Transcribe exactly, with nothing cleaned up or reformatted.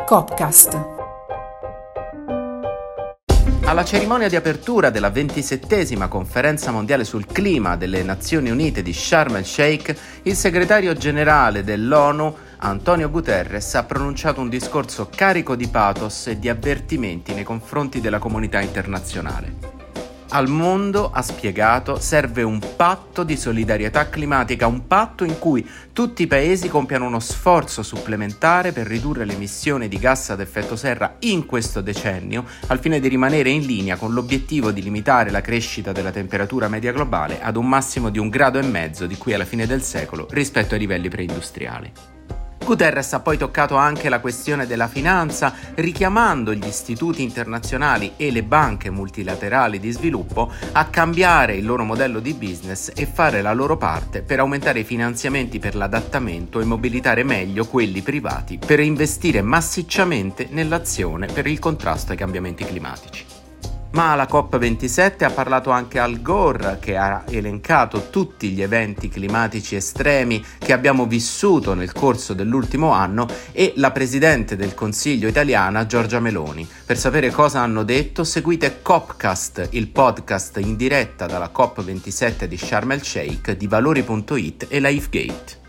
Copcast. Alla cerimonia di apertura della ventisettesima conferenza mondiale sul clima delle Nazioni Unite di Sharm el-Sheikh, il segretario generale dell'ONU, Antonio Guterres, ha pronunciato un discorso carico di pathos e di avvertimenti nei confronti della comunità internazionale. Al mondo, ha spiegato, serve un patto di solidarietà climatica, un patto in cui tutti i paesi compiano uno sforzo supplementare per ridurre le emissioni di gas ad effetto serra in questo decennio, al fine di rimanere in linea con l'obiettivo di limitare la crescita della temperatura media globale ad un massimo di un grado e mezzo di qui alla fine del secolo rispetto ai livelli preindustriali. Guterres ha poi toccato anche la questione della finanza, richiamando gli istituti internazionali e le banche multilaterali di sviluppo a cambiare il loro modello di business e fare la loro parte per aumentare i finanziamenti per l'adattamento e mobilitare meglio quelli privati per investire massicciamente nell'azione per il contrasto ai cambiamenti climatici. Ma alla COP ventisette ha parlato anche Al Gore, che ha elencato tutti gli eventi climatici estremi che abbiamo vissuto nel corso dell'ultimo anno, e la Presidente del Consiglio italiana Giorgia Meloni. Per sapere cosa hanno detto, seguite Copcast, il podcast in diretta dalla COP ventisette di Sharm el-Sheikh di Valori punto it e LifeGate.